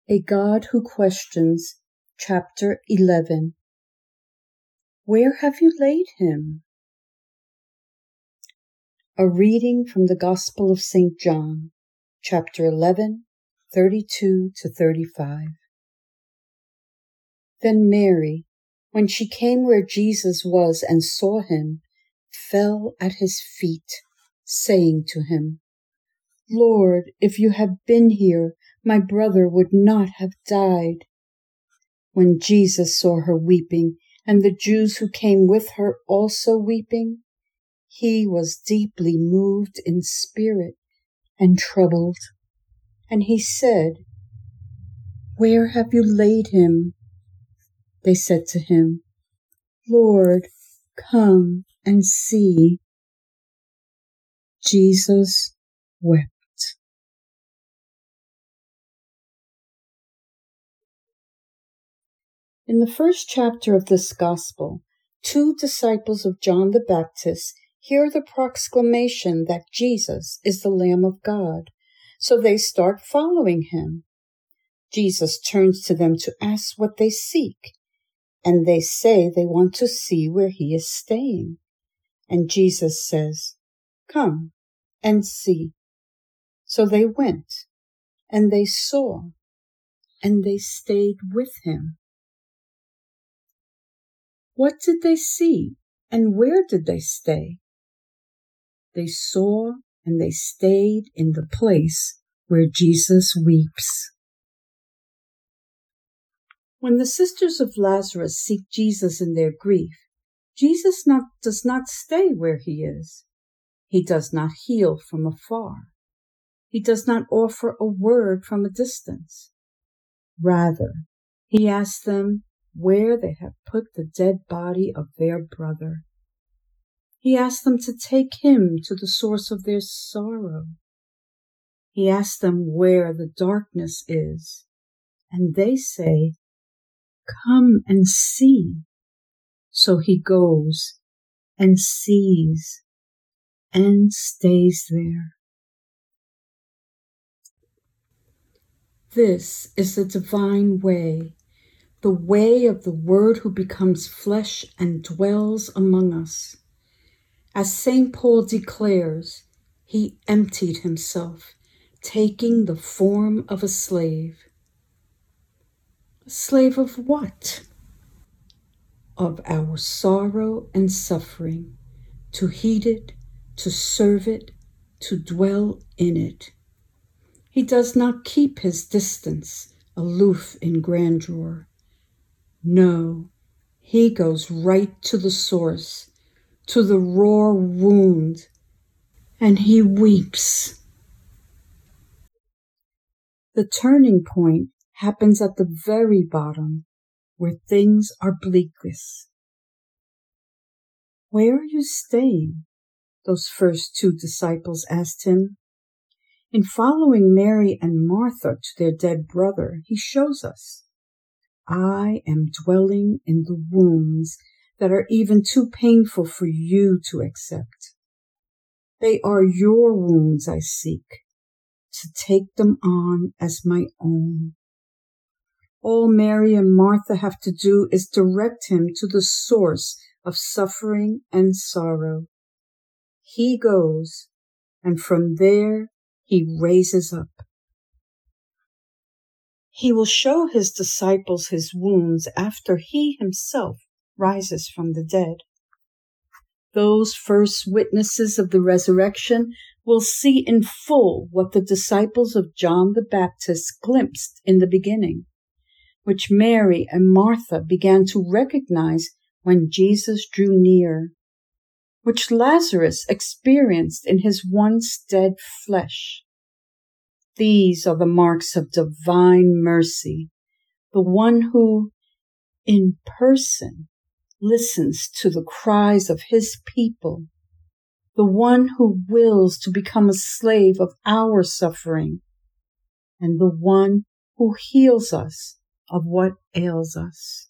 A God Who Questions, Chapter 11. Where have you laid him? A reading from the Gospel of St. John, Chapter 11, 32 to 35. Then Mary, when she came where Jesus was and saw him, fell at his feet, saying to him, "Lord, if you had been here, my brother would not have died." When Jesus saw her weeping, and the Jews who came with her also weeping, he was deeply moved in spirit and troubled. And he said, "Where have you laid him?" They said to him, "Lord, come and see." Jesus wept. In the first chapter of this gospel, two disciples of John the Baptist hear the proclamation that Jesus is the Lamb of God, so they start following him. Jesus turns to them to ask what they seek, and they say they want to see where he is staying. And Jesus says, "Come and see." So they went, and they saw, and they stayed with him. What did they see, and where did they stay? They saw and they stayed in the place where Jesus weeps. When the sisters of Lazarus seek Jesus in their grief, Jesus does not stay where he is. He does not heal from afar. He does not offer a word from a distance. Rather, he asks them where they have put the dead body of their brother. He asks them to take him to the source of their sorrow. He asks them where the darkness is, and they say, "Come and see." So he goes and sees and stays there. This is the divine way, the way of the Word who becomes flesh and dwells among us. As St. Paul declares, he emptied himself, taking the form of a slave. A slave of what? Of our sorrow and suffering, to heed it, to serve it, to dwell in it. He does not keep his distance, aloof in grandeur. No, he goes right to the source, to the raw wound, and he weeps. The turning point happens at the very bottom, where things are bleakest. "Where are you staying?" those first two disciples asked him. In following Mary and Martha to their dead brother, he shows us, "I am dwelling in the wounds that are even too painful for you to accept. They are your wounds I seek, to take them on as my own." All Mary and Martha have to do is direct him to the source of suffering and sorrow. He goes, and from there he raises up. He will show his disciples his wounds after he himself rises from the dead. Those first witnesses of the resurrection will see in full what the disciples of John the Baptist glimpsed in the beginning, which Mary and Martha began to recognize when Jesus drew near, which Lazarus experienced in his once dead flesh. These are the marks of divine mercy, the one who, in person, listens to the cries of his people, the one who wills to become a slave of our suffering, and the one who heals us of what ails us.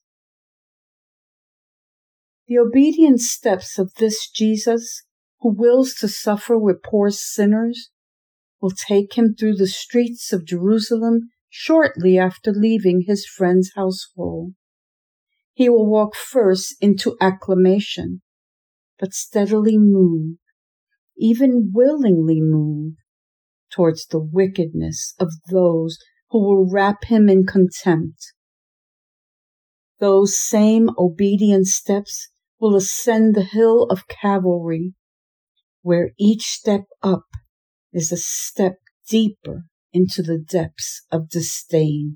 The obedient steps of this Jesus, who wills to suffer with poor sinners, will take him through the streets of Jerusalem shortly after leaving his friend's household. He will walk first into acclamation, but steadily move, even willingly move, towards the wickedness of those who will wrap him in contempt. Those same obedient steps will ascend the hill of Calvary, where each step up is a step deeper into the depths of disdain.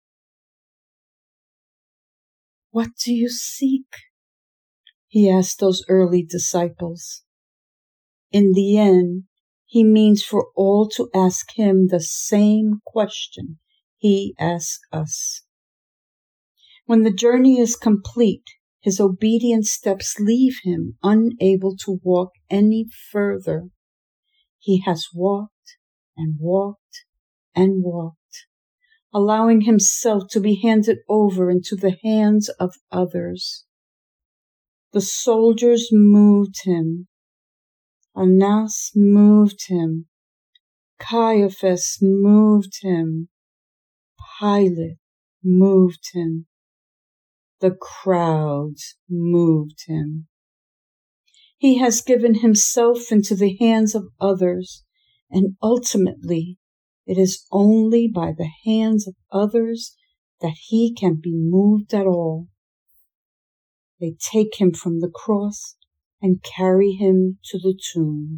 What do you seek? He asked those early disciples. In the end, he means for all to ask him the same question he asks us. When the journey is complete, his obedient steps leave him unable to walk any further. He has walked and walked and walked, allowing himself to be handed over into the hands of others. The soldiers moved him. Annas moved him. Caiaphas moved him. Pilate moved him. The crowds moved him. He has given himself into the hands of others, and ultimately it is only by the hands of others that he can be moved at all. They take him from the cross and carry him to the tomb.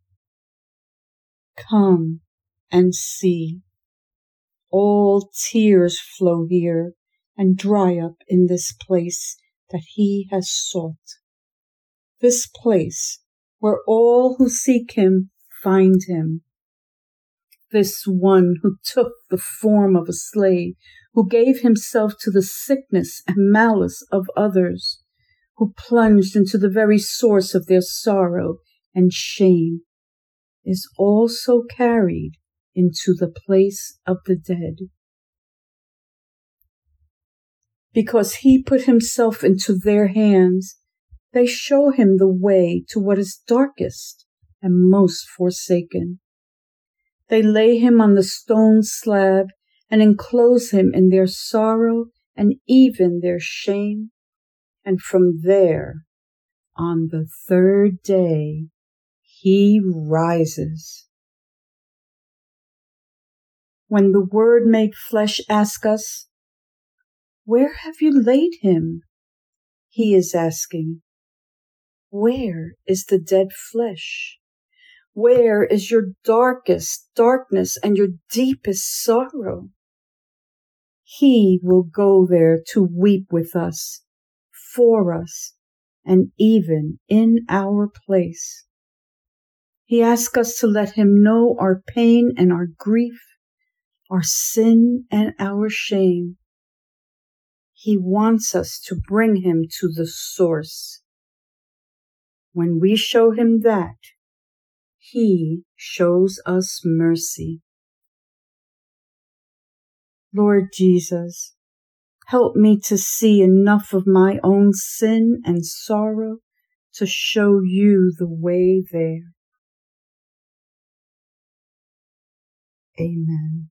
Come and see. All tears flow here and dry up in this place that he has sought. This place where all who seek him find him. This one who took the form of a slave, who gave himself to the sickness and malice of others, who plunged into the very source of their sorrow and shame, is also carried into the place of the dead. Because he put himself into their hands, they show him the way to what is darkest and most forsaken. They lay him on the stone slab and enclose him in their sorrow and even their shame. And from there, on the third day, he rises. When the Word made flesh asks us, "Where have you laid him?" He is asking, "Where is the dead flesh? Where is your darkest darkness and your deepest sorrow?" He will go there to weep with us, for us, and even in our place. He asks us to let him know our pain and our grief, our sin and our shame. He wants us to bring him to the source. When we show him that, he shows us mercy. Lord Jesus, help me to see enough of my own sin and sorrow to show you the way there. Amen.